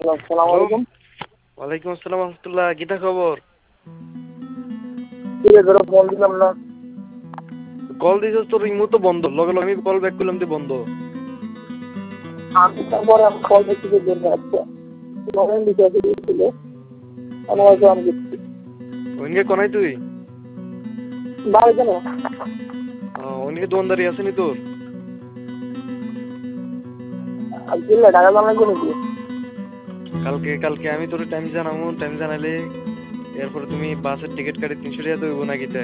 আসসালামু হ্যালো, আলাইকুম। ওয়ালাইকুম আসসালাম রহমতুল্লাহ। কিতা খবর? কি রে তোরা ফোন দিলাম না? কল দিছিস, তোর ইমো তো বন্ধ। লগে লগে আমি কল ব্যাক করলাম, তুই বন্ধ। আমি তারপরে আমি কল করতে গিয়ে বের হয়ে আসছে। মনে লিখে দিয়েছিল অনেক আমি দেখছি ওইনকে কোনায় তুই? বাড়ি কেন ওইনকে দোকানদারি আসেনি তোর? আর দিলে টাকা জানাই করে দিয়ে কালকে কালকে আমি তোর টাইম জানাবো, টাইম জানালে এরপরে তুমি বাসের টিকিট কাটি 300 টাকা তো হইব না কিতা?